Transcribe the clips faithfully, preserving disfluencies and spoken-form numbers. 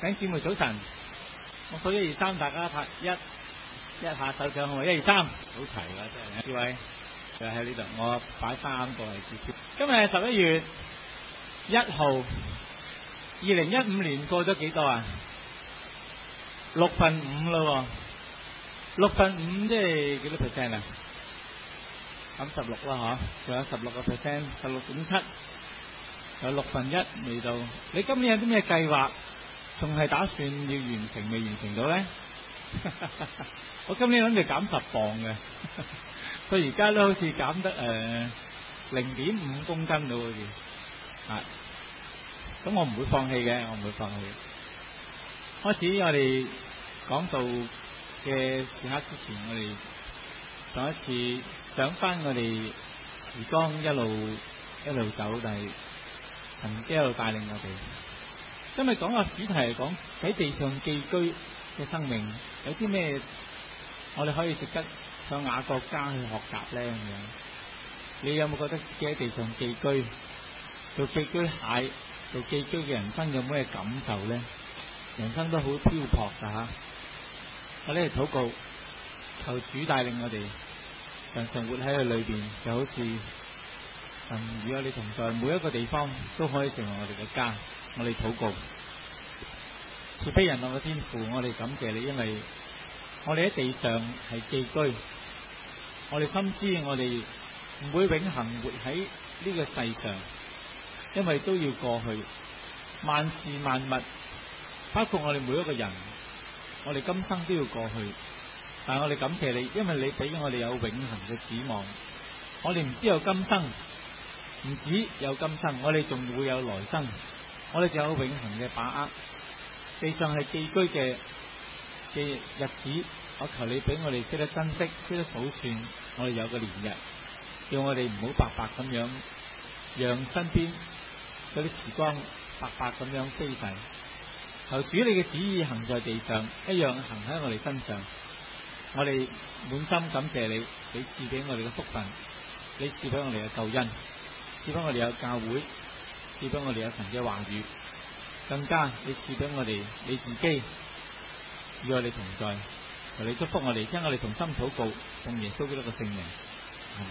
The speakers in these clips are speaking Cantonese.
弟兄姊妹早晨，我數一二三，大家拍一一下手掌好嘛？一二三，好齊啦，真係呢位就喺呢度，我擺三個嚟接接。今日係十一月一號，二零一五年過咗幾多啊？六分五咯，六分五即係幾多 percent 啊？咁十六啦嗬，仲有十六個 percent， 十六點七，有六分一未到。你今年有啲咩計劃？仲係打算要完成未完成到咧？我今年諗住減十磅嘅，佢而家都好似減得誒零點五公斤到好似，啊，咁我唔會放棄嘅，我唔會放棄。開始我哋講道嘅時刻之前，我哋上一次想翻我哋時光一路一路走，但係神一路帶領我哋。今日講個主題係講喺地上寄居嘅生命，有啲咩我哋可以值得向雅各家去學習咧？咁樣，你有冇覺得自己喺地上寄居，做寄居蟹，做寄居嘅人生有咩感受咧？人生都好漂泊噶吓，我哋嚟禱告，求主帶領我哋，常常活喺佢裏邊，就好似神與我哋同在，每一個地方都可以成為我哋嘅家。我哋禱告，慈悲人樂嘅天父，我哋感謝你，因為我哋喺地上係寄居，我哋深知我哋唔會永恆活喺呢個世上，因為都要過去。萬事萬物，包括我哋每一個人，我哋今生都要過去。但係我哋感謝你，因為你俾我哋有永恆嘅指望。我哋唔知有今生，唔止有今生，我哋仲會有來生。我哋就有永恆嘅把握。地上係寄居嘅嘅日子，我求你俾我哋識得珍惜，識得數算我哋有個年日，叫我哋唔好白白咁樣讓身邊嗰啲時光白白咁樣飛逝。求主你嘅旨意行在地上，一樣行喺我哋身上。我哋滿心感謝你，你賜俾我哋嘅福分，你賜俾我哋嘅救恩，賜俾我哋有教會，賜俾我哋有神嘅話語，更加你賜俾我哋你自己與我哋同在。求你祝福我哋，聽我哋同心禱告，奉耶穌基督嘅聖名。嗯、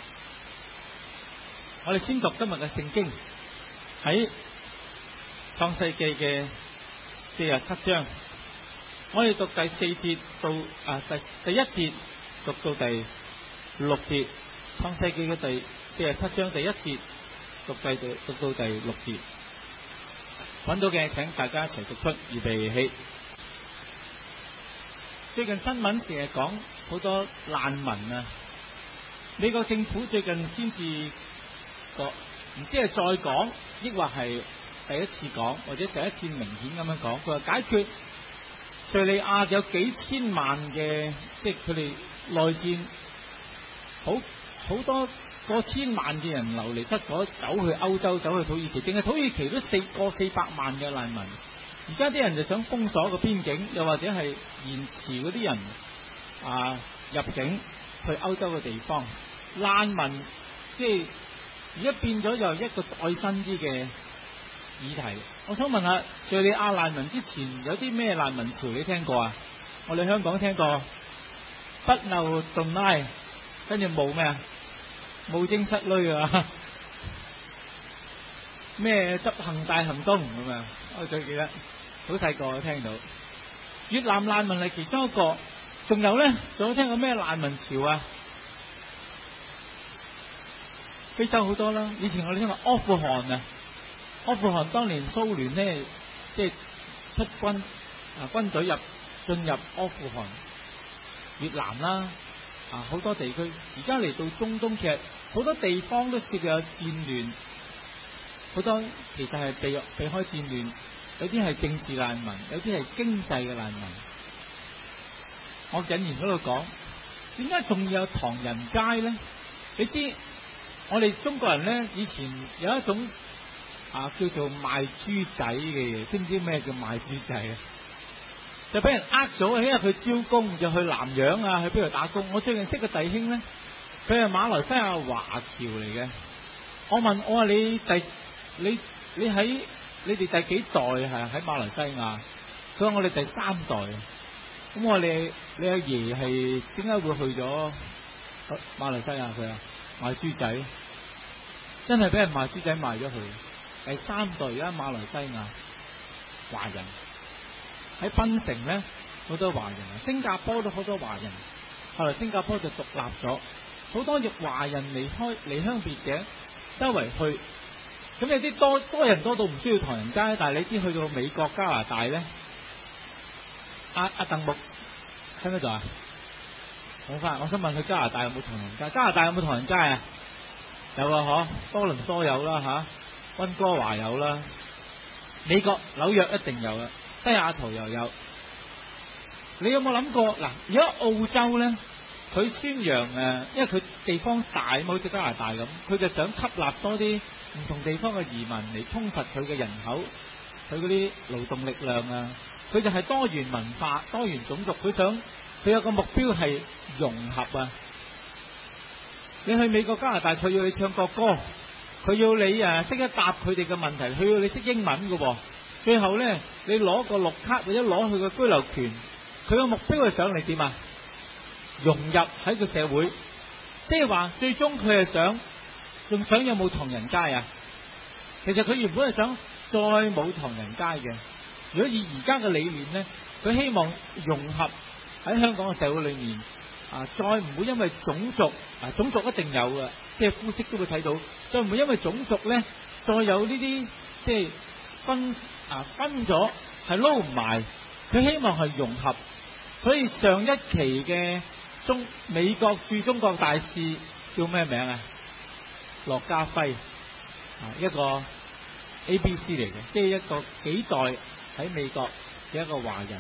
我哋先讀今日嘅聖經，喺創世記嘅四十七章，我哋讀第四節到啊第第一節讀到第六節。創世記嘅第四十七章第一節讀第讀到第六節，揾到嘅請大家一齊讀出，預備起。最近新聞成日講好多難民啊，美國政府最近先至講，唔知係再講，抑或係第一次講，或者第一次明顯咁樣講。佢話解決敘利亞有幾千萬嘅，即係佢哋內戰，好好多過千萬嘅人流離失所，走去歐洲，走去土耳其，淨係土耳其都四過四百萬嘅難民。而家啲人就想封鎖個邊境，又或者係延遲嗰啲人啊入境去歐洲嘅地方。難民即係而家變咗又一個再新啲嘅議題。我想問下，敘利亞難民之前有啲咩難民潮你聽過啊？我哋香港聽過不漏頓拉，跟住冇咩啊？冇精失女啊？咩執行大行動咁啊？我最記得好細個聽到越南難民係其中一個，仲有咧，仲有聽過咩難民潮啊？非洲好多啦，以前我哋聽過阿富汗啊，阿富汗當年蘇聯咧，即係出軍啊軍隊入進入阿富汗、越南啦啊好多地區，而家嚟到中東，其實好多地方都涉及有戰亂，好多其實係避避開戰亂。有啲係政治難民，有啲係經濟嘅難民。我引言嗰度講，點解仲要有唐人街咧？你知我哋中國人咧，以前有一種啊叫做賣豬仔嘅嘢，知唔知咩叫賣豬仔啊？就俾人呃咗，因為佢招工就去南洋啊，去邊度打工。我最近識個弟兄咧，佢係馬來西亞華僑嚟嘅。我問我話你第你你喺？你哋第幾代係喺馬來西亞？ 佢話我哋第三代，咁我哋你阿爺係點解會去咗馬來西亞？佢啊賣豬仔，真係俾人賣豬仔賣咗去。第三代而家馬來西亞華人喺檳城咧，好多華人啊，新加坡都好多華人。後來新加坡就獨立咗，好多嘅華人離開離鄉別井，周圍去。咁有啲多多人多到唔需要唐人街，但係你知去到美國、加拿大咧，阿阿鄧木喺邊度啊？好快，我想問佢加拿大有冇唐人街？加拿大有冇唐人街啊？有啊，嗬，多倫多有啦吓，溫哥華有啦，美國紐約一定有啦，西雅圖又有。你有冇諗過嗱？而家澳洲咧，佢宣揚誒，因為佢地方大，好似加拿大咁，佢就想吸納多啲唔同地方嘅移民嚟充實佢嘅人口，佢嗰啲勞動力量啊，佢就係多元文化、多元種族，佢想佢有個目標係融合啊！你去美國、加拿大，佢要你唱國歌，佢要你誒識得答佢哋嘅問題，佢要你識英文嘅喎。最後咧，你攞個綠卡或者攞佢嘅居留權，佢個目標係想你點啊？融入喺個社會，即係話最終佢係想，仲想有冇唐人街啊？其實佢原本係想再冇唐人街嘅。如果以而家嘅理念咧，佢希望融合喺香港嘅社會裏面啊，再唔會因為種族啊，種族一定有嘅，即係膚色都會睇到，再唔會因為種族咧，再有呢啲即係分啊分咗係撈唔埋。佢希望係融合，所以上一期嘅中美國駐中國大使叫咩名啊？駱家輝啊，一個 A B C 嚟嘅，即係一個幾代喺美國嘅一個華人。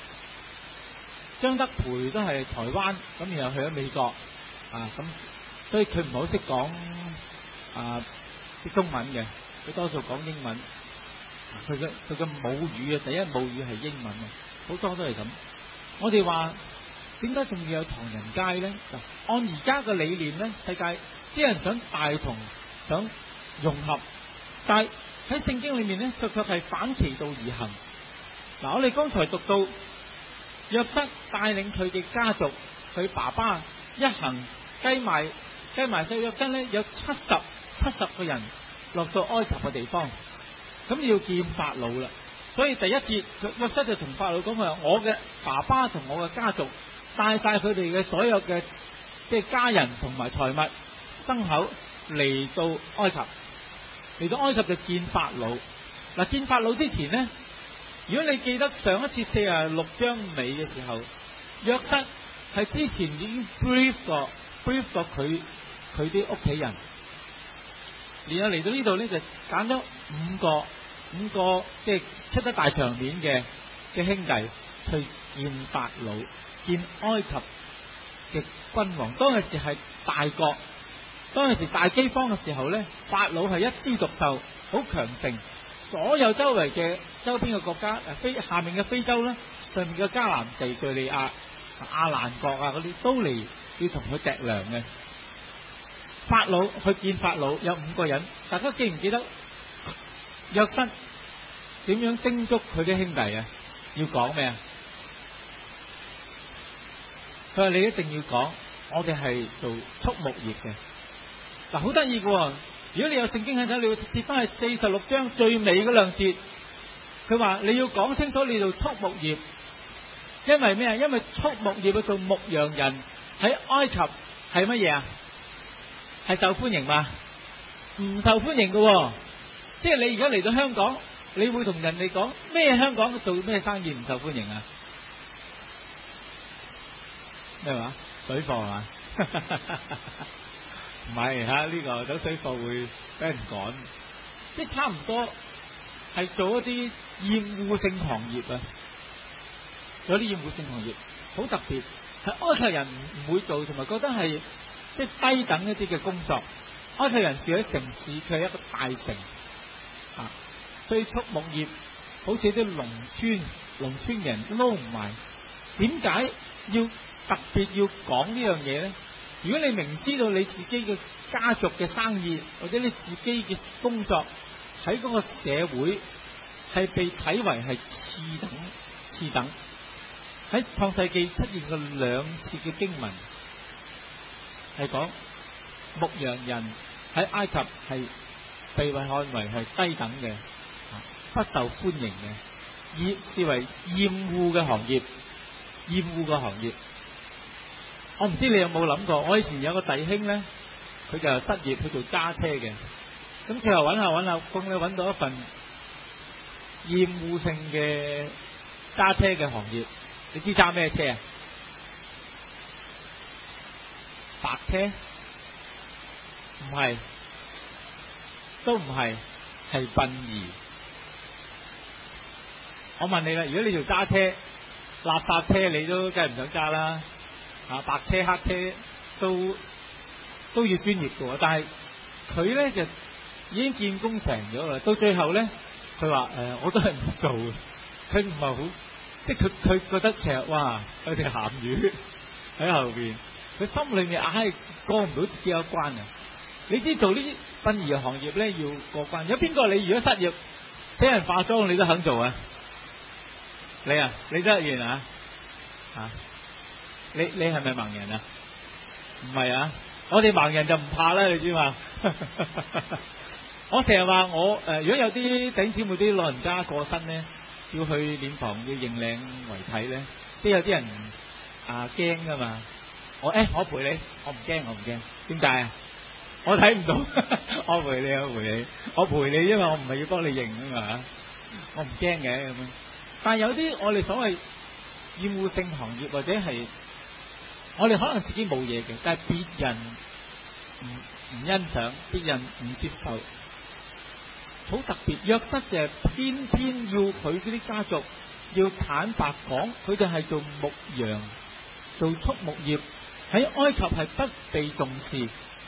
張德培都係台灣，咁然後去咗美國啊，咁所以佢唔好識講啊啲中文嘅，佢多數講英文。佢嘅佢嘅母語啊，第一母語係英文啊，好多都係咁。我哋話點解仲要有唐人街咧？按而家嘅理念咧，世界啲人想大同，想融合，但係喺聖經裏面咧，卻卻係反其道而行。嗱，我哋剛才讀到約瑟帶領佢嘅家族，佢爸爸一行計埋計埋，就約瑟咧有七十七十個人落到埃及嘅地方。咁要見法老啦，所以第一節約瑟就同法老講話：我嘅爸爸同我嘅家族帶晒佢哋嘅所有嘅即係家人同埋財物牲口嚟到埃及，嚟到埃及就見法老。嗱，見法老之前呢，如果你記得上一次四十六章尾嘅時候，約瑟係之前已經 brief 過 brief 過佢佢啲屋企人。然後嚟到呢度咧，就揀咗五個五個即係出得大場面嘅嘅兄弟去見法老，見埃及嘅君王。當陣時係大國，當陣時大饑荒嘅時候咧，法老係一枝獨秀，好強盛。所有周圍嘅周邊嘅國家，誒非下面嘅非洲啦，上面嘅迦南地、敘利亞、亞蘭國啊嗰啲都嚟要同佢糴糧嘅。法老去見法老有五個人，大家記唔記得約瑟點樣叮囑佢啲兄弟啊？要講咩啊？佢話你一定要講，我哋係做畜牧業嘅。嗱，好得意嘅，如果你有聖經喺度，你要接翻去四十六章最尾嗰兩節，佢話你要講清楚你做畜牧業，因為咩啊？因為畜牧業去做牧羊人喺埃及係乜嘢啊？係受歡迎嘛？唔受歡迎嘅，即係你而家嚟到香港，你會同人哋講咩？香港做咩生意唔受歡迎啊？咩話？水貨係嘛？唔係吓，呢個走水貨會俾人趕，即係差唔多係做一啲厭惡性行業啊！有啲厭惡性行業好特別，係埃及人唔會做，同埋覺得係。即係低等一啲嘅工作，埃及人住喺城市，佢係一個大城啊，所以畜牧業好似啲農村農村人撈唔埋。點解要特別要講呢樣嘢咧？如果你明知道你自己嘅家族嘅生意或者你自己嘅工作喺嗰個社會係被睇為係次等次等。喺創世記出現過兩次嘅經文，係講牧羊人喺埃及係被看為係低等嘅，不受歡迎嘅，以視為厭惡嘅行業，厭惡嘅行業。我唔知你有冇諗過，我以前有個弟兄咧，佢就失業去做揸車嘅，咁最後揾下揾下工咧，揾到一份厭惡性嘅揸車嘅行業。你知揸咩車啊？白車？唔係，都唔係，係殯儀。我問你啦，如果你做揸車，垃圾車你都梗係唔想揸啦，啊白車黑車都都要專業嘅，但係佢咧就已經見工成咗啦。到最後咧，佢話誒，我都係唔做嘅，佢唔係好。即係佢佢覺得成日哇有條鹹魚喺後邊，佢心裏面硬係過唔到自己一關啊！你知做呢啲殯儀行業咧要過關，有邊個你如果失業請人化妝你都肯做啊？你啊，你得完啊？啊，你你係咪盲人啊？唔係啊，我哋盲人就唔怕啦，你知嘛？我成日話我誒、呃，如果有啲頂姊妹啲老人家過身咧，要去殮房要認領遺體咧，即係有啲人啊驚噶嘛。我誒、欸，我陪你，我唔驚，我唔驚。點解啊？我睇唔到，我陪你，我陪你，我陪你，因為我唔係要幫你認啊嘛。我唔驚嘅咁樣。但係有啲我哋所謂厭惡性行業或者係我哋可能自己冇嘢嘅，但係別人唔唔欣賞，別人唔接受。好特別，約瑟就偏偏要佢嗰啲家族要坦白講，佢哋係做牧羊、做畜牧業，喺埃及係不被重視。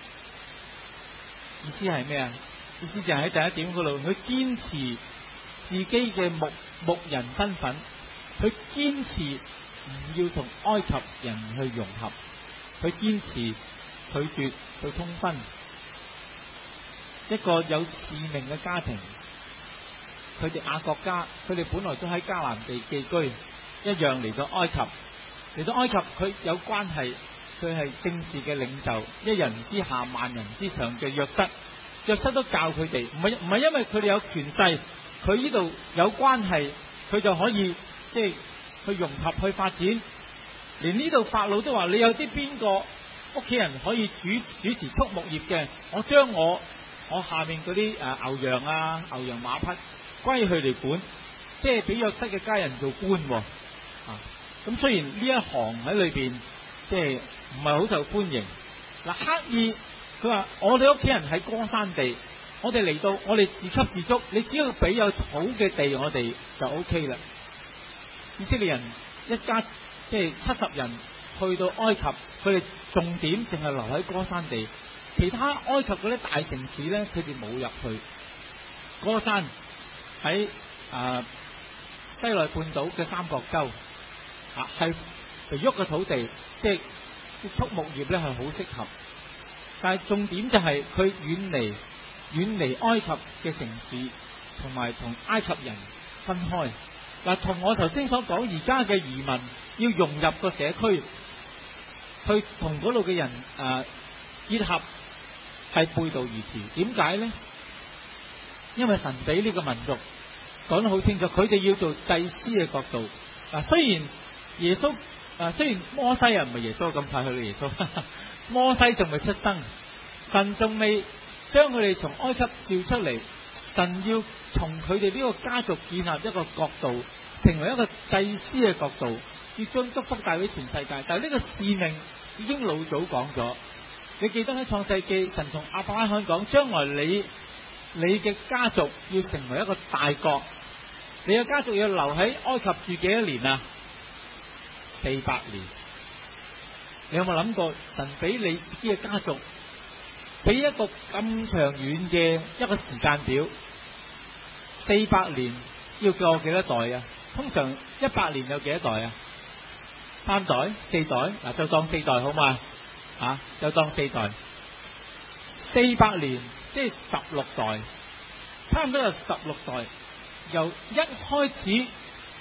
意思係咩啊？意思就係喺第一點嗰度，佢堅持自己嘅牧牧人身份，佢堅持唔要同埃及人去融合，佢堅持拒絕去通婚。一個有使命嘅家庭，佢哋雅各家，佢哋本來都喺迦南地寄居，一樣嚟到埃及，嚟到埃及佢有關係，佢係政治嘅領袖，一人之下萬人之上嘅約瑟，約瑟都教佢哋，唔係唔係因為佢哋有權勢，佢呢度有關係，佢就可以即係去融合去發展。連呢度法老都話：你有啲邊個屋企人可以主主持畜牧業嘅，我將我。我下面嗰啲誒牛羊啊、牛羊馬匹歸佢哋管，即係俾約瑟嘅家人做官喎。啊，咁雖然呢一行喺裏邊即係唔係好受歡迎，嗱刻意佢話我哋屋企人喺歌珊地，我哋嚟到我哋自給自足，你只要俾有好嘅地我哋就 O K 啦。以色列人一家即係七十人去到埃及，佢哋重點淨係留喺歌珊地。其他埃及嗰啲大城市咧，佢哋冇入去。歌珊喺啊西奈半島嘅三角洲啊，係肥沃嘅土地，即係畜牧業咧係好適合。但係重點就係佢遠離遠離埃及嘅城市，同埋同埃及人分開。嗱，同我頭先所講，而家嘅移民要融入個社區，去同嗰度嘅人啊結合。係背道而馳，點解呢？因為神俾呢個民族講得好清楚，佢哋要做祭司嘅角度。嗱，雖然耶穌，啊，雖然摩西啊唔係耶穌咁快去到耶穌，呵呵摩西仲未出生，神仲未將佢哋從埃及召出嚟，神要從佢哋呢個家族建立一個國度，成為一個祭司嘅國度，要將祝福帶俾全世界。但係呢個使命已經老早講咗。你記得喺創世記，神同亞伯拉罕講，將來你你嘅家族要成為一個大國，你嘅家族要留喺埃及住幾多年啊？四百年。你有冇諗過，神俾你自己嘅家族，俾一個咁長遠嘅一個時間表？四百年要過幾多代啊？通常一百年有幾多代啊？三代、四代，嗱就當四代好嘛？啊，就當四代，四百年即係十六代，差唔多有十六代。由一開始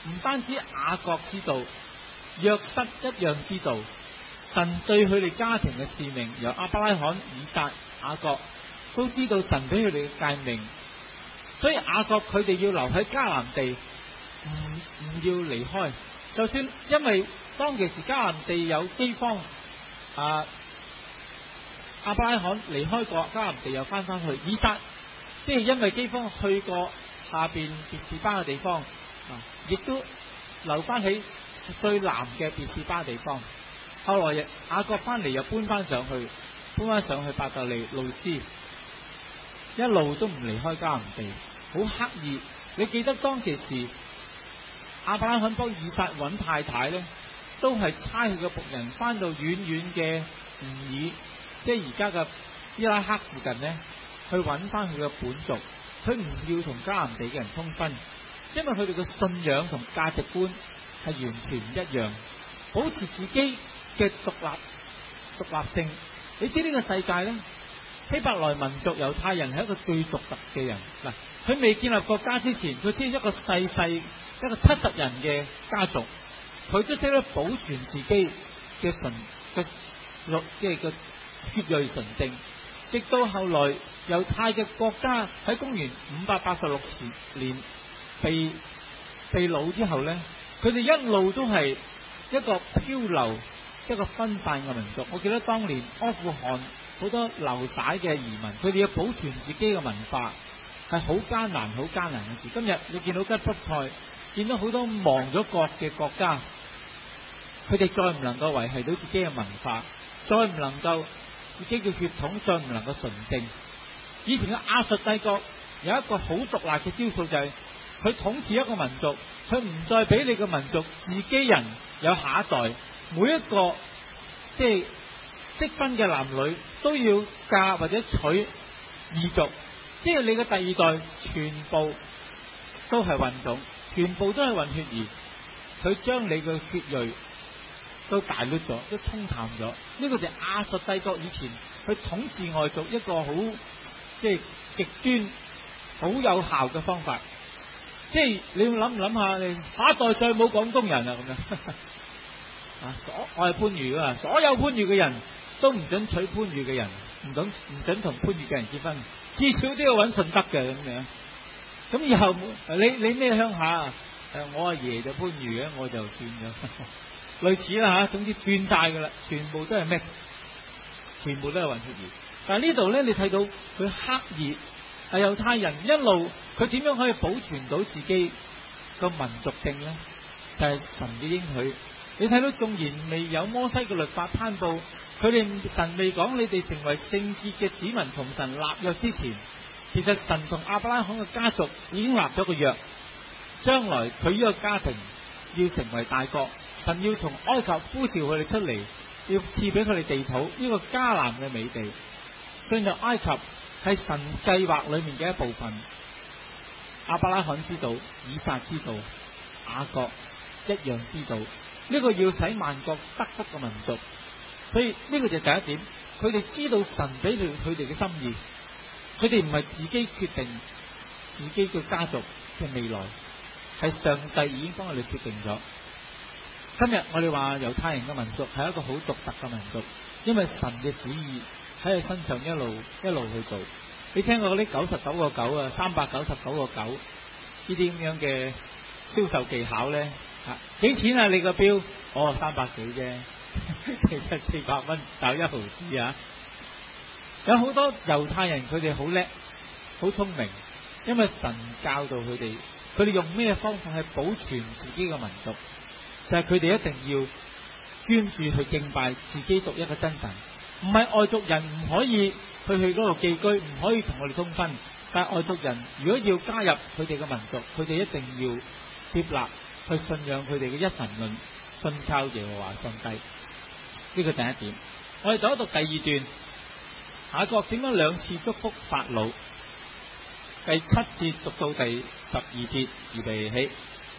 唔單止雅各知道，約瑟一樣知道神對佢哋家庭嘅使命，由亞伯拉罕、以撒、雅各都知道神俾佢哋嘅誡命，所以雅各佢哋要留喺迦南地，唔唔要離開。就算因為當其時迦南地有饑荒，啊，亞伯拉罕離開過迦南地又翻返去，以撒即係因為饑荒去過下邊別是巴嘅地方，啊，亦都留翻喺最南嘅別是巴地方。後來雅各翻嚟又搬翻上去，搬翻上去伯特利路斯，一路都唔離開迦南地，好刻意。你記得當其時亞伯拉罕幫以撒揾太太呢，都係差佢嘅僕人翻到遠遠嘅吾爾，即係而家嘅伊拉克附近呢，去揾翻佢嘅本族。佢唔要同迦南地嘅人通婚，因為佢哋嘅信仰同價值觀係完全唔一樣，保持自己嘅獨立獨立性。你知呢個世界呢，希伯來民族猶太人係一個最獨特嘅人。嗱，佢未建立國家之前，佢只係一個細細一個七十人嘅家族，佢都識得保存自己嘅純嘅即係嘅血裔純正。直到後來猶太嘅國家喺公元五百八十六年被被擄之後呢，佢哋一路都係一個漂流、一個分散嘅民族。我記得當年阿富汗好多流徙嘅移民，佢哋要保存自己嘅文化係好艱難、好艱難嘅事。今日你見到吉普賽，見到好多亡咗國嘅國家，佢哋再唔能夠維繫到自己嘅文化，再唔能夠自己嘅血統再唔能夠純正。以前嘅亞述帝國有一個好毒辣嘅招數，就係佢統治一個民族，佢唔再俾你個民族自己人有下一代，每一個即係適婚嘅男女都要嫁或者娶異族，即係你嘅第二代全部都係混種，全部都係混血兒，佢將你嘅血裔都大掠咗，都沖淡咗。呢個就係亞述帝國以前去統治外族一個好即係極端好有效嘅方法。即係你要諗唔諗下，你下一代再冇廣東人啊咁樣啊！所我係番禺噶，所有番禺嘅人都唔准娶番禺嘅人，唔准唔准同番禺嘅人結婚，至少都要揾順德嘅咁樣。咁以後你你咩鄉下？誒，我阿爺就番禺嘅，我就轉咗。類似啦吓，總之轉晒噶啦，全部都係咩？全部都係混血兒。但係呢度咧，你睇到佢刻意係猶太人一路，佢點樣可以保存到自己個民族性咧？就係、是、神嘅應許。你睇到縱然未有摩西嘅律法頒布，佢哋神未講你哋成為聖潔嘅子民同神立約之前，其實神同亞伯拉罕嘅家族已經立咗個約，將來佢呢個家庭要成為大國。神要從埃及呼召佢哋出嚟，要賜俾佢哋地土，呢、這個迦南嘅美地。進入埃及係神計劃裏面嘅一部分。亞伯拉罕知道，以撒知道，雅各一樣知道，呢、這個要使萬國得福嘅民族。所以呢個就係第一點，佢哋知道神俾佢佢哋嘅心意，佢哋唔係自己決定自己嘅家族嘅未來，係上帝已經幫佢哋決定咗。今日我哋話猶太人嘅民族係一個好獨特嘅民族，因為神嘅旨意喺佢身上一路一路去做。你聽過嗰啲九十九個九啊，三百九十九個九呢啲咁樣嘅銷售技巧咧？啊，幾錢啊？你個標？哦，三百幾啫，其實四百蚊就一毫子啊！有好多猶太人佢哋好叻，好聰明，因為神教導佢哋，佢哋用咩方法去保存自己嘅民族？就係佢哋一定要專注去敬拜自己獨一嘅真神，唔係外族人唔可以去去嗰度寄居，唔可以同我哋通婚。但係外族人如果要加入佢哋嘅民族，佢哋一定要接納去信仰佢哋嘅一神論，信靠耶和華上帝。呢個第一點。我哋讀一讀第二段，雅各點樣兩次祝福法老？第七節讀到第十二節，預備起。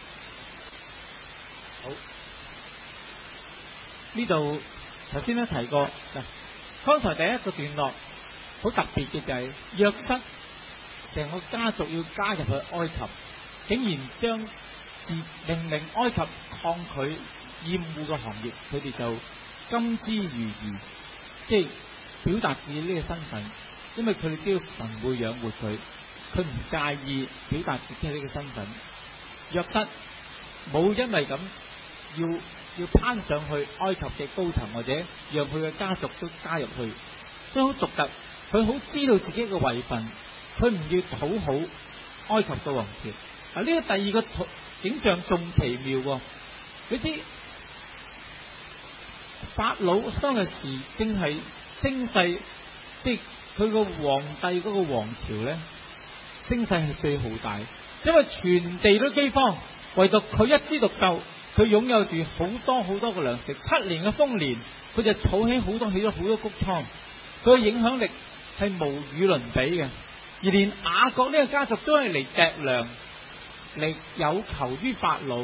好，呢度頭先都提過嗱，剛才第一個段落好特別嘅就係約瑟成個家族要加入去埃及，竟然將自命令埃及抗拒厭惡嘅行業，佢哋就甘之如飴，即係表達自己呢個身份，因為佢哋知道神會養活佢，佢唔介意表達自己呢個身份。約瑟冇因為咁要要攀上去埃及嘅高層，或者讓佢嘅家族都加入去，所以好獨特。佢好知道自己嘅位份，佢唔要討好埃及嘅王朝。啊，呢個第二個景象仲奇妙喎！你知法老當日時正係聲勢，即係佢個皇帝嗰個王朝咧，聲勢係最浩大，因為全地都饑荒，唯獨佢一枝獨秀，佢擁有住好多好多嘅糧食，七年嘅豐年，佢就儲起好多起咗好多穀倉，佢嘅影響力係無與倫比嘅。而連雅各呢個家族都係嚟糴糧，嚟有求於法老。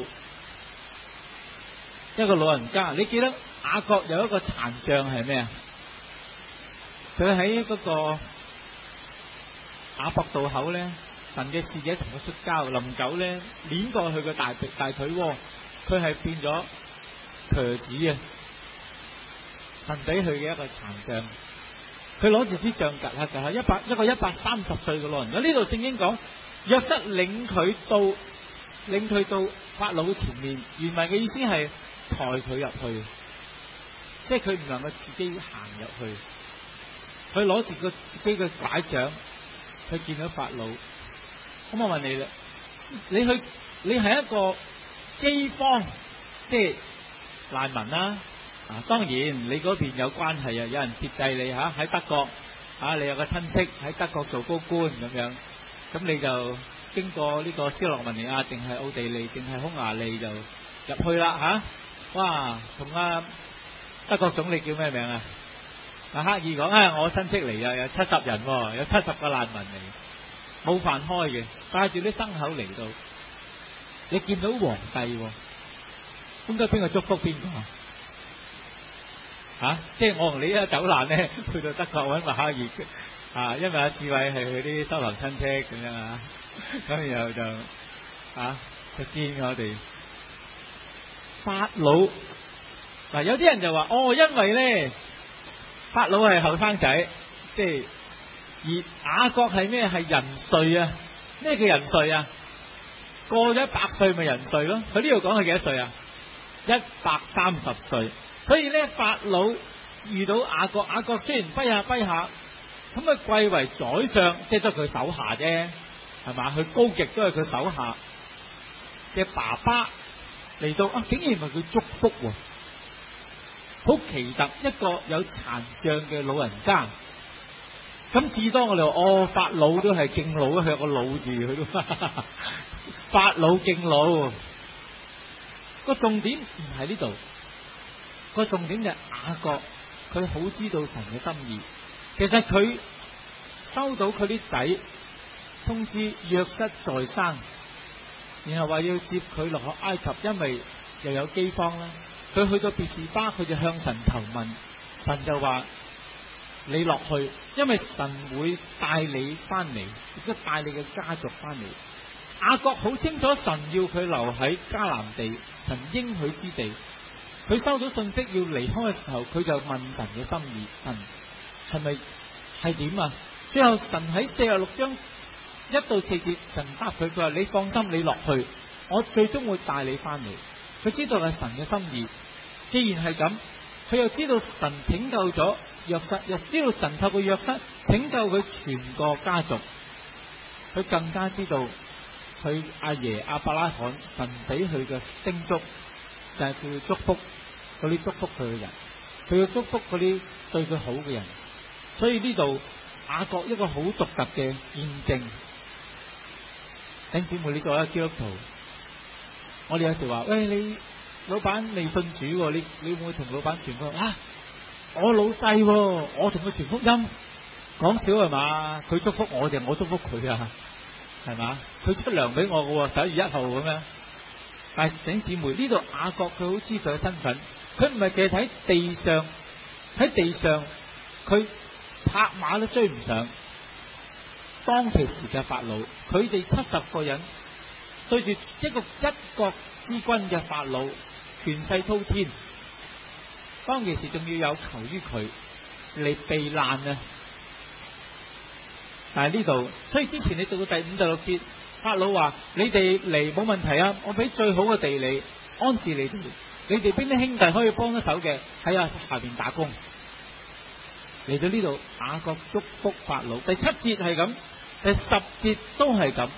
一個老人家，你記得雅各有一個殘障係咩啊？佢喺嗰個雅博渡口咧，神嘅使者同佢出交，臨走咧碾過去個大大腿窩，佢係變咗瘸子啊！神俾佢嘅一個殘障，佢攞住支杖趌下趌下，一百一個一百三十歲嘅老人家。呢度聖經講，約瑟領佢到領佢到法老前面，原文嘅意思係抬佢入去，即係佢唔能夠自己行入去，佢攞住個自己嘅拐杖去見到法老。咁我問你啦，你去你係一個饑荒，即係難民啦。啊，當然你嗰邊有關係啊，有人接濟你吓，喺德國啊，你有個親戚喺德國做高官咁樣，咁你就經過呢個斯洛文尼亞定係奧地利定係匈牙利就入去啦吓。哇，同阿德國總理叫咩名啊？阿克爾講啊，我親戚嚟啊，有七十人，有七十個難民嚟，冇飯開嘅，帶住啲牲口嚟到，你見到皇帝，應該邊個祝福邊個？吓、啊，即係我同你一走難咧，去到德國揾默克爾啊，因為阿志偉係佢啲收留親戚咁樣啊，咁然後就啊就見我哋法老嗱、啊，有啲人就話哦，因為咧法老係後生仔，即係而雅各係咩？係人瑞啊？咩叫人瑞啊？過咗一百歲咪人瑞咯？佢呢度講係幾多歲啊？一百三十歲。所以咧，法老遇到雅各，雅各雖然跛下跛下，咁啊貴為宰相，即係都係佢手下啫，係嘛？佢高極都係佢手下嘅爸爸嚟到啊，竟然係佢祝福，好奇特，一個有殘障嘅老人家。咁至多我哋話哦，法老都係敬老，佢有個老字，佢都法老敬老。個重點唔係呢度。個重點就係雅各，佢好知道神嘅心意。其實佢收到佢啲仔通知約瑟在生，然後話要接佢落去埃及，因為又有饑荒啦。佢去到別是巴，佢就向神求問，神就話你落去，因為神會帶你翻嚟，亦都帶你嘅家族翻嚟。雅各好清楚神要佢留喺迦南地，神應許之地。佢收到信息要離開嘅時候，佢就問神嘅心意，神係咪係點啊？最後神喺四十六章一到四節，神答佢，佢話你放心，你落去，我最終會帶你翻嚟。佢知道係神嘅心意。既然係咁，佢又知道神拯救咗約瑟，又知道神透過約瑟拯救佢全個家族。佢更加知道佢阿爺亞伯拉罕神俾佢嘅叮囑，就係佢要祝福嗰啲祝福佢嘅人，佢要祝福嗰啲對佢好嘅人。所以呢度雅各一個好獨特嘅見證。弟兄姊妹，呢個咧基督徒，我哋有時話，喂，你老闆未信主，你你會唔會同老闆傳福音？啊，我老細，我同佢傳福音，講笑係嘛？佢祝福我定我祝福佢啊？係嘛？佢出糧俾我嘅，十一月一號咁樣。但係弟兄姊妹，呢度雅各佢好知佢嘅身份，佢唔係淨係睇地上，喺地上佢拍馬都追唔上當其時嘅法老，佢哋七十個人對住一個一國之君嘅法老，權勢滔天，當其時仲要有求於佢嚟避難啊！但係呢度，所以之前你到到第五、第六節，法老話：你哋嚟冇問題啊，我俾最好嘅地理安置你哋，你哋邊啲兄弟可以幫得手嘅喺啊下邊打工。嚟到呢度，雅各祝福法老。第七節係咁，第十節都係咁，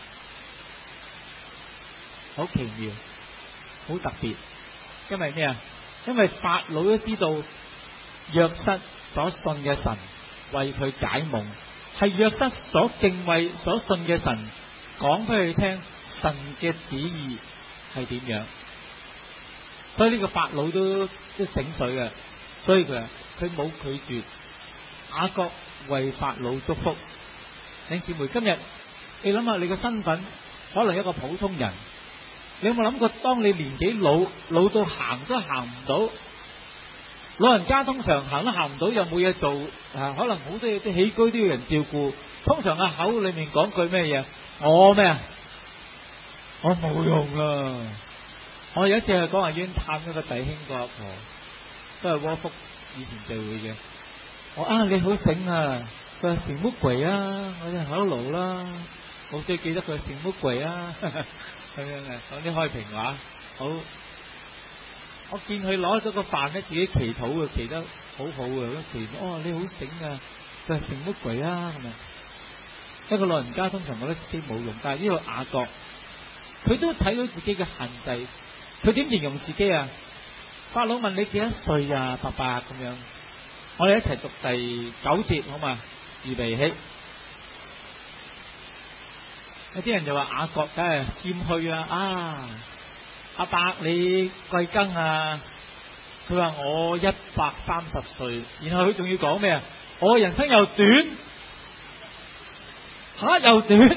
好奇妙，好特別。因為咩啊？因為法老都知道約瑟所信嘅神為佢解夢，係約瑟所敬畏、所信嘅神講俾佢聽神嘅旨意係點樣。所以呢個法老都都醒水嘅，所以佢佢冇拒絕。雅各為法老祝福。弟兄姊妹，今日你諗下，你嘅身份可能一個普通人，你有冇諗過，當你年紀老老到行都行唔到，老人家通常行都行唔到，又冇嘢做啊，可能好多嘢啲起居都要人照顧。通常嘅口裏面講句咩嘢？我咩啊？我冇用啊！我有一次係講話已經探咗個弟兄個阿婆，都係窩福以前聚會嘅。我啊，你好醒啊！佢話成乜鬼啊！我哋好老啦，我最記得佢成乜鬼啊！咁樣嘅講啲開平話，好。我見佢攞咗個飯咧，自己祈禱嘅，祈得好好嘅，咁祈哦你好醒啊！佢話成乜鬼啊！咁啊，一個老人家通常覺得自己冇用，但係呢個雅各，佢都睇到自己嘅限制。佢點形容自己啊？法老問你幾多歲啊？伯伯咁樣。我哋一齊讀第九節好嘛？預備起。有啲人就話雅各梗係謙虛啦，啊阿伯你貴庚啊？佢話我一百三十歲，然後佢仲要講咩啊？我人生又短，吓又短。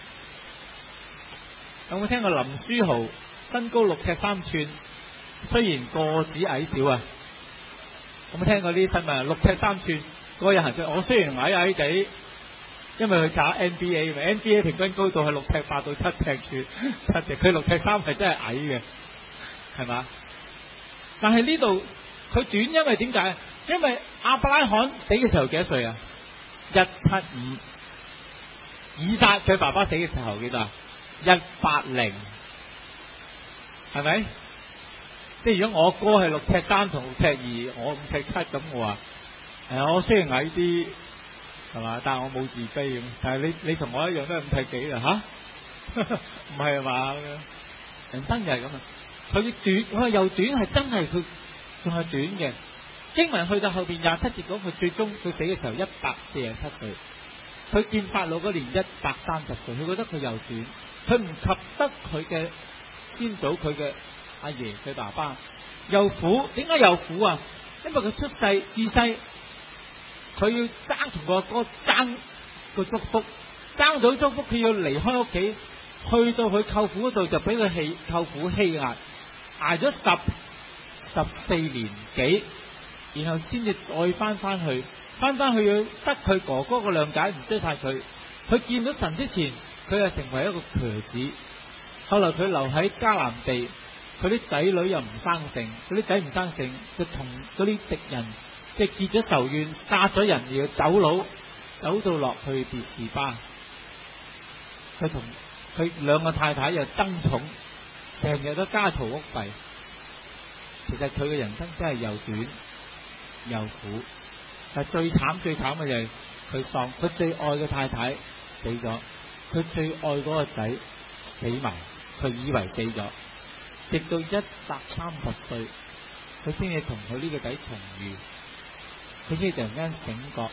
有冇聽過林書豪身高六尺三寸，雖然個子矮小啊？有冇聽過呢啲新聞？六尺三寸，嗰個人行出，我雖然矮矮地，因為佢打 N B A，N B A 平均高度係六尺八到七尺寸，七尺，佢六尺三係真係矮嘅，係嘛？但係呢度佢短，因為點解？因為亞伯拉罕死嘅時候幾多歲啊？一七五，以撒佢爸爸死嘅時候幾多啊？一八零，係咪？即係如果我哥係六尺三同六尺二，我五尺七，咁我話誒，我雖然矮啲，係嘛，但係我冇自卑咁。但係你你同我一樣都係五尺幾啦，吓，唔係嘛咁樣？人生就係咁啊！佢短，佢又短，係真係佢仲係短嘅。經文去到後邊廿七節講，佢最終佢死嘅時候一百四十七歲。佢見法老嗰年一百三十歲，佢覺得佢又短，佢唔及得佢嘅先祖，佢嘅阿爺佢爸爸又苦。點解又苦啊？因為佢出世自細，佢要爭同個阿哥爭個祝福，爭到祝福，佢要離開屋企，去到佢舅父嗰度就俾佢欺舅父欺壓，挨咗十十四年幾，然後先至再翻翻去，翻翻去要得佢哥哥個諒解，唔追晒佢。佢見到神之前，佢係成為一個瘸子。後來佢留喺迦南地，佢啲仔女又唔生性，佢啲仔唔生性，就同嗰啲敵人即係結咗仇怨，殺咗人而要走佬，走到落去別是巴。佢同佢兩個太太又爭寵，成日都家嘈屋閉。其實佢嘅人生真係又短又苦，但係最慘最慘嘅就係佢喪，佢最愛嘅太太死咗，佢最愛嗰個仔死埋，佢以為死咗，直到一百三十歲，佢先至同佢呢個仔重遇，佢先至突然間醒覺。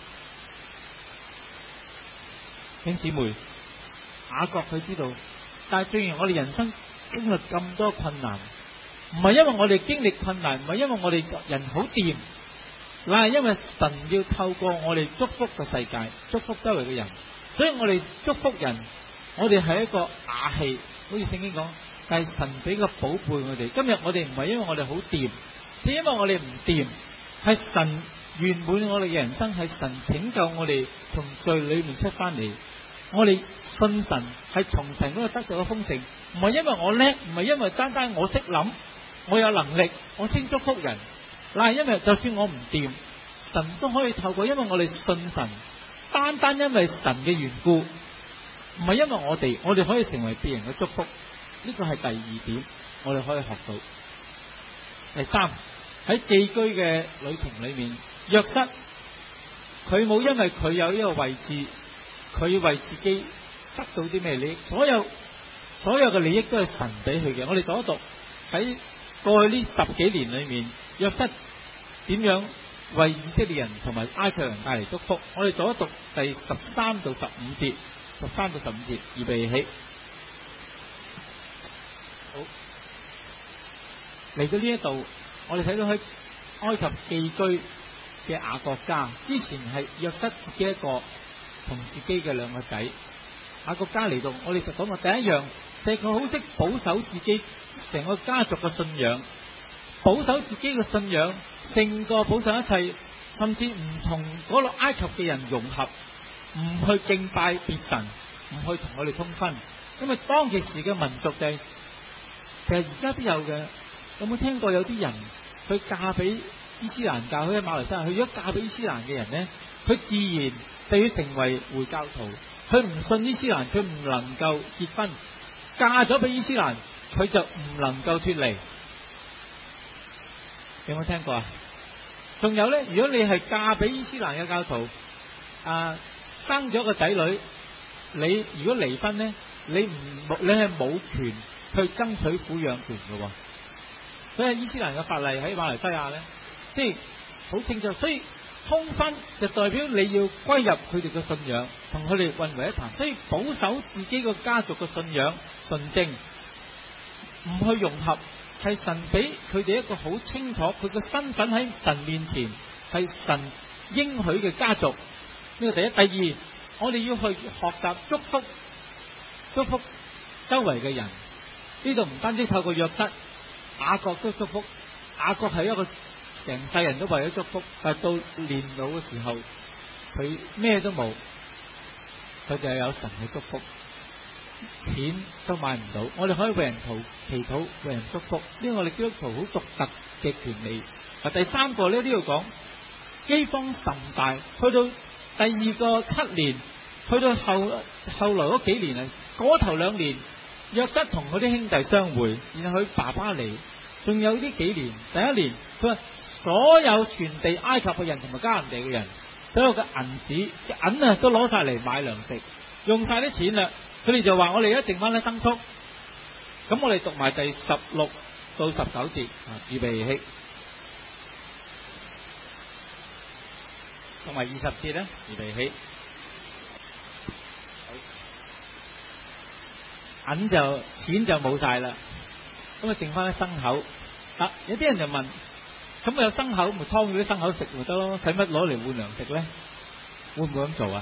兄姊妹，雅各佢知道，但係正如我哋人生經歷咁多困難，唔係因為我哋經歷困難，唔係因為我哋人好掂，乃係因為神要透過我哋祝福個世界，祝福周圍嘅人，所以我哋祝福人，我哋係一個瓦器，好似聖經講，但係神俾個寶貝我哋。今日我哋唔係因為我哋好掂，係因為我哋唔掂，係神圓滿我哋嘅人生，係神拯救我哋從罪裏面出翻嚟， 我哋信神係從神嗰度得到嘅豐盛，唔係因為我叻，唔係因為單單我識諗，我有能力，我識祝福人，嗱，係因為就算我唔掂，神都可以透過，因為我哋信神，單單因為神嘅緣故，唔係因為我哋，我哋可以成為別人嘅祝福。呢個係第二點，我哋可以學到。第三，喺寄居嘅旅程裏面，約瑟佢冇因為佢有呢個位置，佢為自己得到啲咩利益？所有所有嘅利益都係神俾佢嘅。我哋讀一讀喺過去呢十幾年裏面，約瑟點樣為以色列人同埋埃及人帶嚟祝福？我哋讀一讀第十三到十五節，十三到十五節，預備起。好，嚟到呢一度，我哋睇到喺埃及寄居嘅雅各家，之前係約瑟自己一個同自己嘅兩個仔。雅各家嚟到，我哋就講過第一樣，就係佢好識保守自己成個家族嘅信仰，保守自己嘅信仰勝過保守一切，甚至唔同嗰個埃及嘅人融合，唔去敬拜別神，唔去同佢哋通婚。因為當其時嘅民族就係，其實而家都有嘅。有冇聽過有啲人佢嫁俾伊斯蘭教，喺馬來西亞，佢如果嫁俾伊斯蘭嘅人呢，佢自然就要成為回教徒。佢唔信伊斯蘭，佢唔能夠結婚。嫁咗俾伊斯蘭，佢就唔能夠脫離。有冇聽過啊？仲有呢，如果你係嫁俾伊斯蘭嘅教徒，啊，生咗個仔女，你如果離婚呢，你唔你係冇權去爭取撫養權嘅。所以伊斯蘭嘅法例喺馬來西亞呢，即係好清楚。所以通婚就代表你要歸入佢哋嘅信仰，同佢哋混為一談。所以保守自己個家族嘅信仰純正，唔去融合，係神俾佢哋一個好清楚，佢嘅身份喺神面前係神應許嘅家族。呢個第一。第二，我哋要去學習祝福，祝福周圍嘅人。呢度唔單止透過約瑟，雅各都祝福。雅各係一個成世人都為咗祝福，但係到年老嘅時候，佢咩都冇，佢就係有神嘅祝福，錢都買唔到。我哋可以為人祈禱，為人祝福，呢個我哋基督徒好獨特嘅權利。嗱，第三個呢，呢度講饑荒甚大，去到第二個七年，去到後後來嗰幾年啊，嗰頭兩年，約瑟同嗰啲兄弟相會，然後佢爸爸嚟，仲有呢幾年，第一年佢話所有全地埃及嘅人同埋迦南地嘅人，所有嘅銀紙嘅銀啊都攞晒嚟買糧食，用晒啲錢啦。佢哋就話我哋一定翻咧牲畜。咁我哋讀埋第十六到十九節，預備起，同埋二十節咧，預備起。銀就錢就冇晒啦，咁啊剩翻啲牲口。啊，有啲人就問，咁有牲口咪劏咗啲牲口食咪得咯？使乜攞嚟換糧食咧？會唔會咁做啊？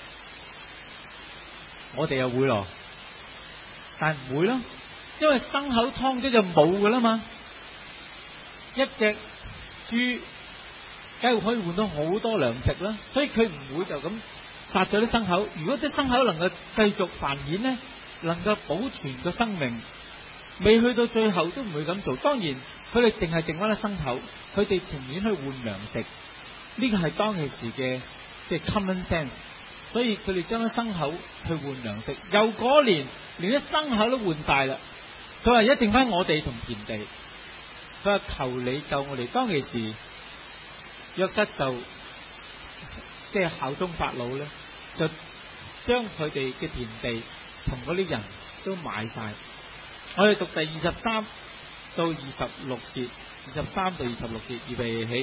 我哋又會咯，但係唔會咯，因為牲口劏咗就冇噶啦嘛。一隻豬梗係可以換到好多糧食啦，所以佢唔會就咁殺咗啲牲口。如果啲牲口能夠繼續繁衍咧，能夠保存個生命，未去到最後都唔會咁做。當然佢哋淨係剩翻啲牲口，佢哋情願去換糧食，呢個係當其時嘅即係 common sense。所以佢哋將啲牲口去換糧食，又嗰年連啲牲口都換晒啦。佢話一定翻我哋同田地，佢話求你救我哋。當其時約瑟就即係效忠法老咧，就將佢哋嘅田地同嗰啲人都買晒。我哋讀第二十三到二十六節，二十三到二十六節，預備起。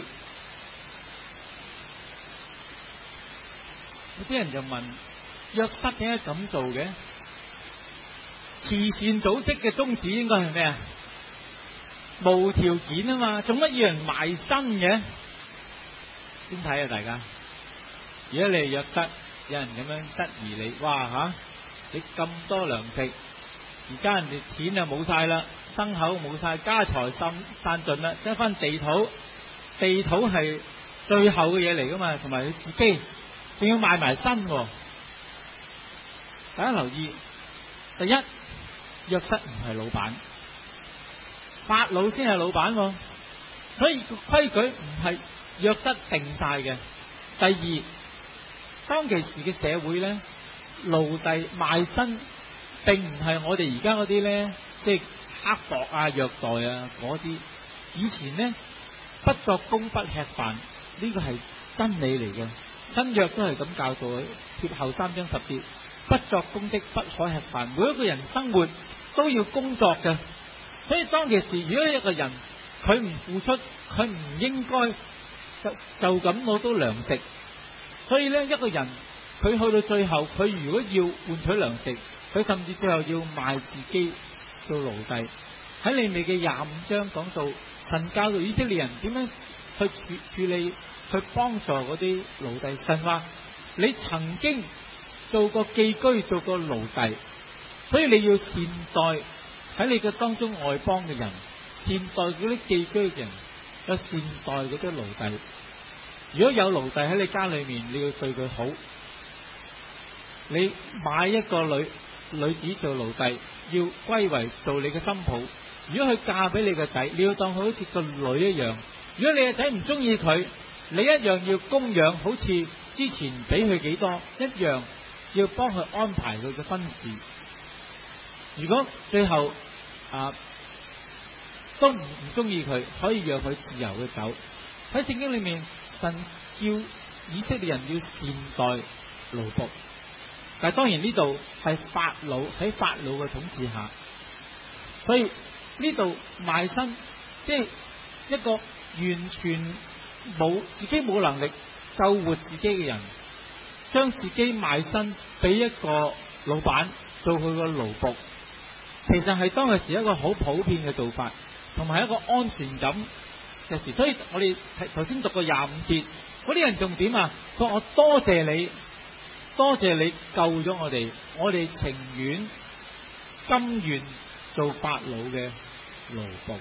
有啲人就問，約瑟點解咁做嘅？慈善組織嘅宗旨應該係咩啊？無條件啊嘛，做乜要人賣身嘅？點睇啊大家？如果你係約瑟，有人咁樣質疑你，哇吓、啊，你咁多糧食，而家人哋錢就冇晒啦，牲口冇晒，家財散散盡啦，得翻地土，地土係最後嘅嘢嚟噶嘛，同埋佢自己仲要賣埋身， 大家留意，第一，約瑟唔係老闆，法老先係老闆，所以規矩唔係約瑟定晒嘅。第二，當其時嘅社會咧，奴隸賣身並唔係我哋而家嗰啲咧，即係刻薄啊、虐待啊嗰啲。以前咧，不作工不吃飯，呢個係真理嚟嘅。新約都係咁教導嘅，帖後三章十節，不作工的不可吃飯。每一個人生活都要工作嘅，所以當其時，如果一個人佢唔付出，佢唔應該就就咁攞到糧食。所以咧，一個人佢去到最後，佢如果要換取糧食，佢甚至最後要賣自己做奴隸。喺利未記廿五章講到，神教導以色列人點樣去處處理，去幫助嗰啲奴隸。神話你曾經做過寄居，做過奴隸，所以你要善待喺你嘅當中外邦嘅人，善待嗰啲寄居嘅人，又善待嗰啲奴隸。如果有奴隸喺你家裏面，你要對佢好。你買一個女女子做奴隸，要歸為做你嘅新抱。如果佢嫁俾你個仔，你要當佢好似個女一樣。如果你個仔唔中意佢，你一樣要供養，好似之前俾佢幾多，一樣要幫佢安排佢嘅婚事。如果最後啊都唔唔中意佢，可以讓佢自由嘅走。喺聖經裏面，神叫以色列人要善待奴僕，但係當然呢度係法老喺法老嘅統治下，所以呢度賣身，即係一個完全冇自己冇能力救活自己嘅人，將自己賣身俾一個老闆做佢個奴僕，其實係當時一個好普遍嘅做法，同埋一個安全感嘅事。所以我哋頭先讀過廿五節，嗰啲人仲點啊？佢話我多謝你，多謝你救咗我哋，我哋情願甘願做法老嘅奴僕。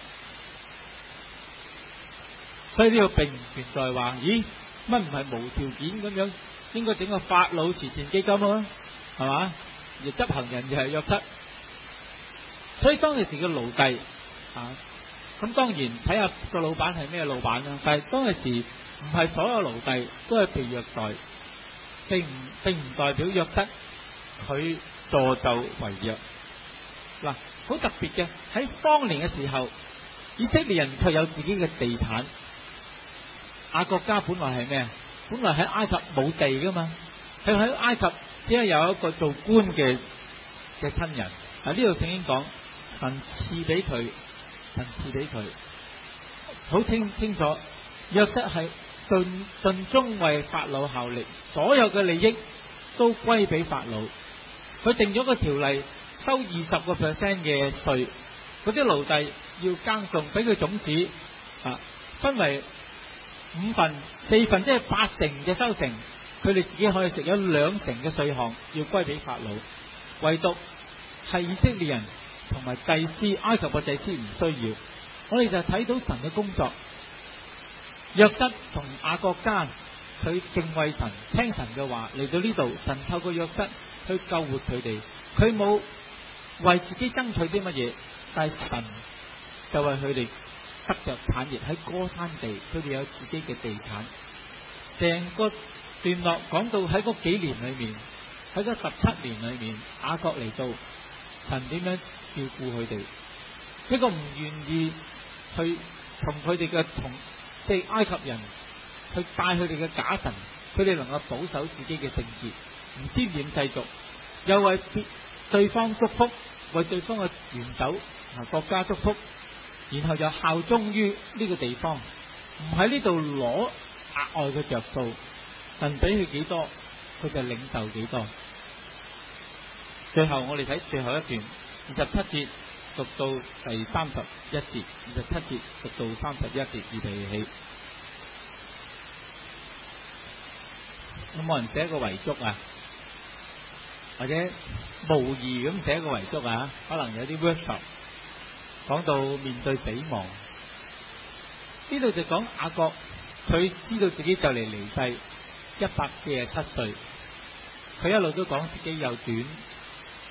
所以呢個並唔存在話，咦乜唔係無條件咁樣，應該整個法老慈善基金啊，係嘛？而執行人又係約瑟。所以當其時嘅奴隸啊，咁當然睇下個老闆係咩老闆啦。但係當其時唔係所有奴隸都係被虐待，並唔並唔代表約瑟佢助紂為虐。嗱，好特別嘅，喺荒年嘅時候，以色列人卻有自己嘅地產。雅各家本來係咩？本來喺埃及冇地噶嘛，佢喺埃及只係有一個做官嘅嘅親人。啊，呢度聖經講神賜俾佢，神賜俾佢，好清清楚。約瑟係盡盡忠為法老效力，所有嘅利益都歸俾法老。佢定咗個條例，收二十個 percent 嘅稅，嗰啲奴隸要耕種，俾佢種子啊，分為五份、四份，即係八成嘅收成，佢哋自己可以食。有兩成嘅稅項要歸俾法老，唯獨係以色列人同埋祭司，埃及嘅祭司唔需要。我哋就睇到神嘅工作。約瑟同雅各家，佢敬畏神，聽神嘅話，嚟到呢度，神透過約瑟去救活佢哋。佢冇為自己爭取啲乜嘢，但係神就為佢哋得着產業喺歌珊地，佢哋有自己嘅地產。成個段落講到喺嗰幾年裏面，喺嗰十七年裏面，雅各嚟到，神點樣照顧佢哋？一個唔願意去同佢哋嘅同即係埃及人去拜佢哋嘅假神，佢哋能夠保守自己嘅聖潔，唔沾染世俗，又為對方祝福，為對方嘅元首啊國家祝福，然後就效忠於呢個地方，唔喺呢度攞額外嘅着數。神俾佢幾多，佢就領受幾多。最後我哋睇最後一段二十七節讀到第三十一節，二十七節讀到三十一節，預備起。有冇人寫一個遺囑啊？或者模擬咁寫一個遺囑啊？可能有啲 workshop 講到面對死亡，呢度就講雅各，佢知道自己就嚟離世，一百四十七歲，佢一路都講自己又短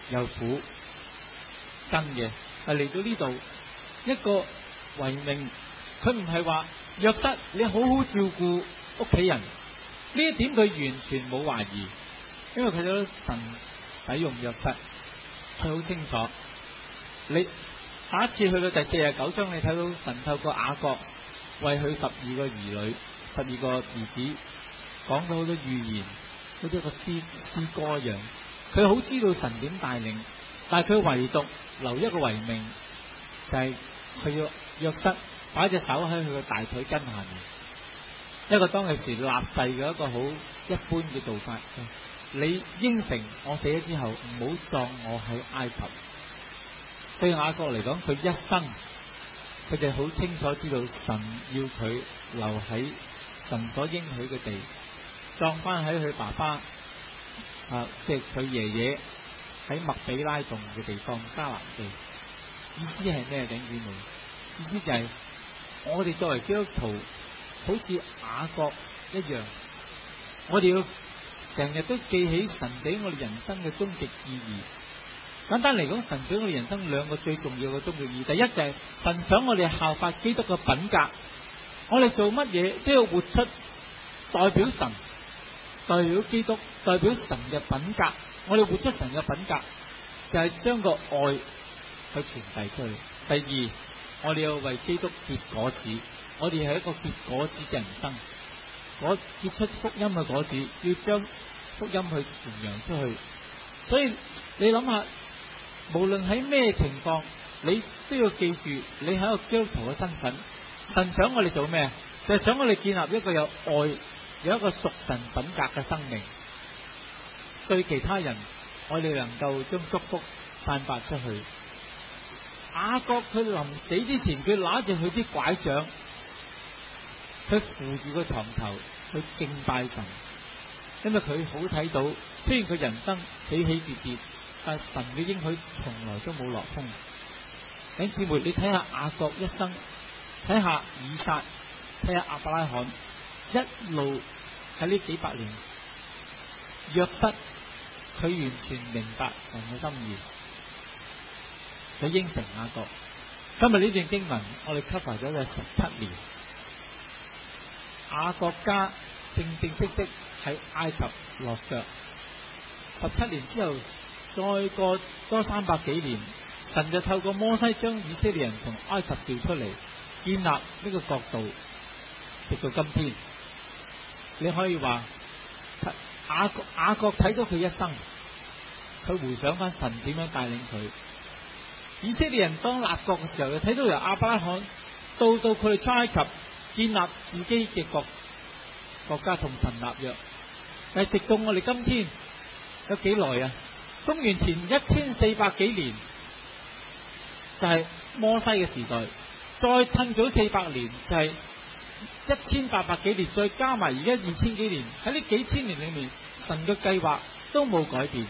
又苦，真嘅係嚟到呢度一個遺命，佢唔係話約瑟你好好照顧屋企人，呢一點佢完全冇懷疑，因為佢睇到神使用約瑟，佢好清楚。你下一次去到第四十九章，你睇到神透過雅各為佢十二個兒女、十二個兒子講咗好多預言，好似一個詩詩歌一樣。佢好知道神點帶領，但係佢唯獨留一個遺命，就係、是、佢要約瑟擺隻手喺佢個大腿根下面，一個當其時立誓嘅一個好一般嘅做法。你應承我死咗之後唔好葬我喺埃及。對雅各嚟講，佢一生佢哋好清楚知道神要佢留喺神所應許嘅地，葬翻喺佢爸爸啊，即係佢爺爺喺麥比拉洞嘅地方迦南地。意思係咩？弟兄姊妹，意思就係、是、我哋作為基督徒，好似雅各一樣，我哋要成日都記起神俾我哋人生嘅終極意義。簡單嚟講，神俾我哋人生兩個最重要嘅終極意義，第一就係神想我哋效法基督嘅品格，我哋做乜嘢都要活出代表神、代表基督、代表神嘅品格。我哋活出神嘅品格，就係將個愛去傳遞出去。第二，我哋要為基督結果子，我哋係一個結果子嘅人生，我結出福音嘅果子，要將福音去傳揚出去。所以你諗下，無論喺咩情況，你都要記住你係一個基督徒嘅身份。神想我哋做咩？就係、是、想我哋建立一個有愛、有一個屬神品格嘅生命，對其他人我哋能夠將祝福散發出去。雅各佢臨死之前，佢拿住佢啲拐杖，佢扶住個床頭去敬拜神，因為佢好睇到，雖然佢人生起起跌跌，但神嘅應許從來都冇落空。弟兄姊妹，你睇下雅各一生，睇下以撒，睇下亞伯拉罕，一路喺呢幾百年，約瑟佢完全明白神嘅心意，佢應承雅各。今日呢段經文我哋 cover 咗嘅十七年，雅各家正正式式喺埃及落腳。十七年之後，再過多三百幾年，神就透過摩西將以色列人從埃及召出嚟，建立呢個國度，直到今天。你可以話雅各雅各睇到佢一生，佢回想翻神點樣帶領佢。以色列人當立國嘅時候，就睇到由亞伯拉罕到到佢哋出埃及，建立自己嘅國國家同神立約。但係直到我哋今天有幾耐啊？公元前一千四百幾年就係摩西嘅時代，再趁早四百年就係一千八百幾年，再加埋而家二千幾年。喺呢幾千年裏面，神嘅計劃都冇改變。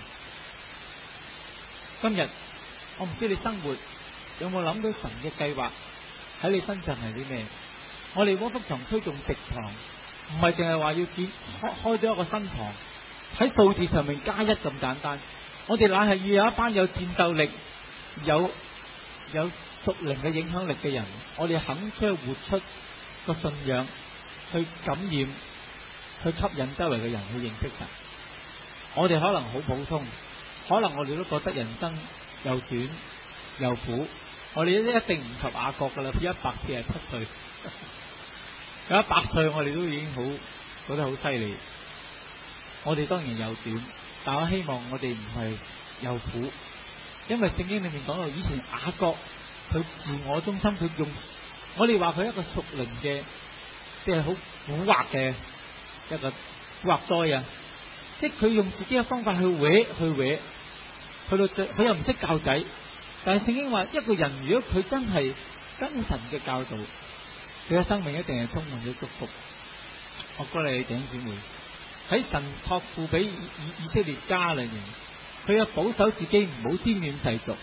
今日我唔知你生活有冇諗到神嘅計劃喺你身上係啲咩？我哋窩福堂推動植堂，唔係淨係話要建開開咗一個新堂，喺數字上面加一咁簡單。我哋乃係要有一班有戰鬥力、有有屬靈嘅影響力嘅人，我哋肯出去活出個信仰，去感染，去吸引周圍嘅人去認識神。我哋可能好普通，可能我哋都覺得人生又短又苦，我哋一定唔及雅各噶啦，佢一百四十七歲，有一百歲我哋都已經好覺得好犀利。我哋當然有短，但我希望我哋唔係又苦，因為聖經裏面講到以前雅各佢自我中心，佢用我哋話佢一個屬靈嘅，即係好蠱惑嘅一個蠱惑災啊！即係佢用自己嘅方法去搲去搲，去到最佢又唔識教仔。但係聖經話，一個人如果佢真係跟神嘅教導，佢嘅生命一定係充滿咗祝福。我鼓勵你弟兄姊妹，喺神託付俾以以色列家裏面，佢要保守自己唔好沾染世俗，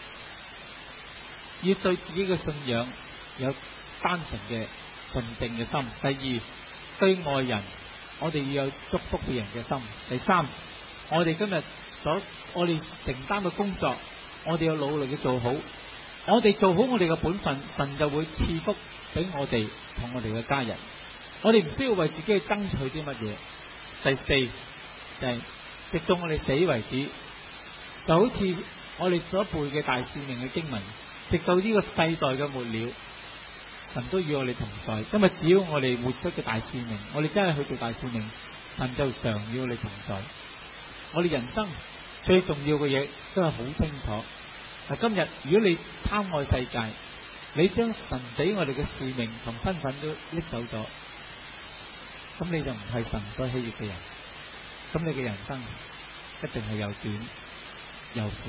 要對自己嘅信仰有單純嘅純正嘅心。第二，對外人我哋要有祝福別人嘅心。第三， 我哋今日所我哋承擔嘅工作，我哋要努力嘅做好。我哋做好我哋嘅本分，神就會賜福俾我哋同我哋嘅家人。我哋唔需要為自己去爭取啲乜嘢。第四就係、是、直到我哋死為止，就好似我哋所背嘅大使命嘅經文，直到呢個世代嘅末了，神都與我哋同在。因為只要我哋活出嘅大使命，我哋真係去做大使命，神就常與我哋同在。我哋人生最重要嘅嘢都係好清楚。嗱，今日如果你貪愛世界，你將神俾我哋嘅使命同身份都拎走咗，咁你就唔係神所喜悅嘅人。咁你嘅人生一定係又短又苦。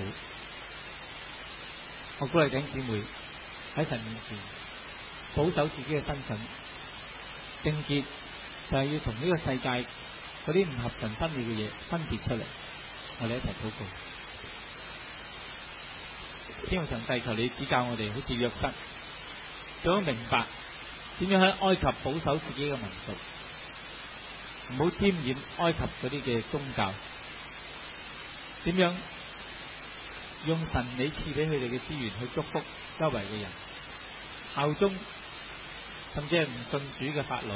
我鼓勵弟兄姊妹喺神面前保守自己嘅身份，聖潔就係要同呢個世界嗰啲唔合神心意嘅嘢分別出嚟。我哋一齊禱告。天父上帝，求你指教我哋，好似約瑟，想明白點樣喺埃及保守自己嘅民族，唔好沾染埃及嗰啲嘅宗教，點樣用神你賜俾佢哋嘅資源去祝福周圍嘅人，效忠甚至係唔信主嘅法老，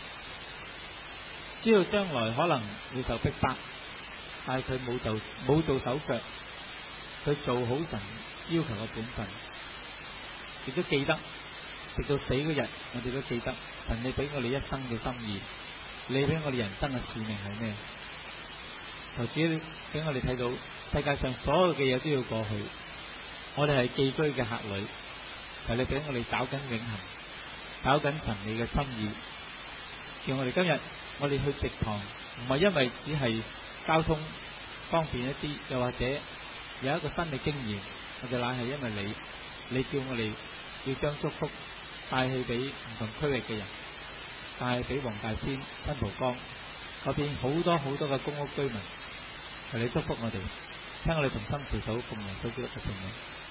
知道將來可能會受逼迫，但係佢冇做冇做手腳，佢做好神要求嘅本分，亦都記得直到死嗰日，我哋都記得神你俾我哋一生嘅心意，你俾我哋人生嘅使命係咩？求主你俾我哋睇到世界上所有嘅嘢都要過去，我哋係寄居嘅客旅，求你俾我哋找緊永恆，找緊神你嘅心意，叫我哋今日我哋去植堂，唔係因為只係交通方便一啲，又或者有一個新嘅經驗，我哋乃係因為你，你叫我哋要將祝福帶去俾唔同區域嘅人，帶俾黃大仙、新蒲崗嗰邊好多好多嘅公屋居民，求你祝福我哋，聽我哋同心祈禱，奉耶穌基督嘅名。